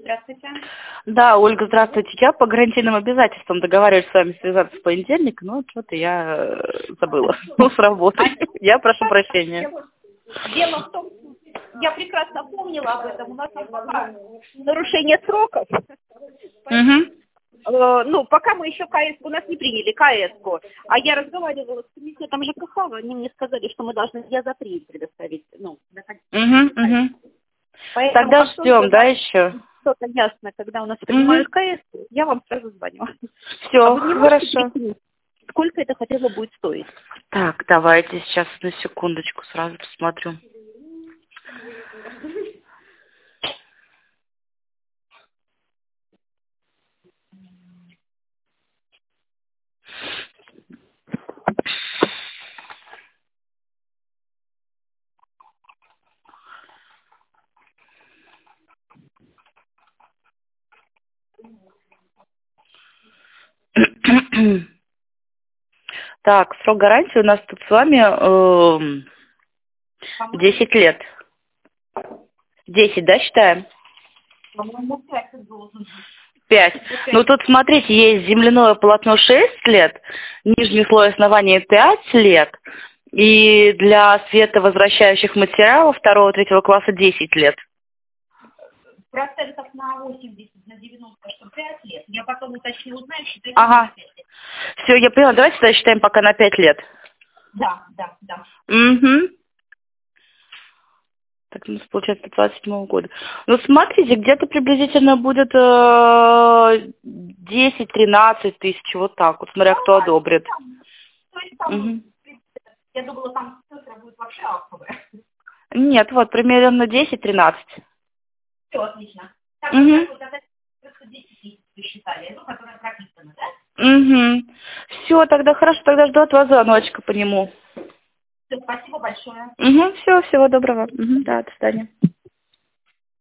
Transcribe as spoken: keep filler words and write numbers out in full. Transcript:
здравствуйте. Да, Ольга, здравствуйте. Я по гарантийным обязательствам договариваюсь с вами связаться в понедельник, но что-то я э, забыла. Ну, с работы. Я прошу прощения. Дело в том, я прекрасно помнила об этом. У нас там пока нарушение сроков. Угу. Э, Ну, пока мы еще КС, у нас не приняли КС-ку, а я разговаривала с комитетом ЖКХ, они мне сказали, что мы должны я за три предоставить, ну, Угу, угу. Поэтому, Тогда как ждем, только да, еще? что-то ясно, когда у нас принимают КС, я вам сразу звоню. Все, А вы не можете хорошо. прикинуть, сколько это хотя бы будет стоить? Так, давайте сейчас на секундочку сразу посмотрю. Так, срок гарантии у нас тут с вами э, десять лет. десять, да, считаем? По-моему, пять должен. пять. Ну тут, смотрите, есть земляное полотно шесть лет, нижний слой основания пять лет, и для световозвращающих материалов второго-третьего класса десять лет. Процентов на восемьдесят, на девяносто, что пять лет. Я потом уточню, узнаю, считайте Ага. на пять лет. Все, я поняла. Давайте тогда считаем пока на пять лет. Да, да, да. Угу. Так, у нас получается двадцать седьмого года. Ну, смотрите, где-то приблизительно будет э, десять-тринадцать тысяч, вот так вот, смотря кто одобрит. То есть там, Угу. я думала, там цифра будет вообще актовая. Нет, вот, примерно десять-тринадцать. Все, отлично. Так, Угу. вот это десять тысяч вы считали, ну, которая прописана, да? Угу. Все, тогда хорошо, тогда жду от вас звоночка по нему. Все, спасибо большое. Угу, все, всего доброго. Угу, да, до свидания.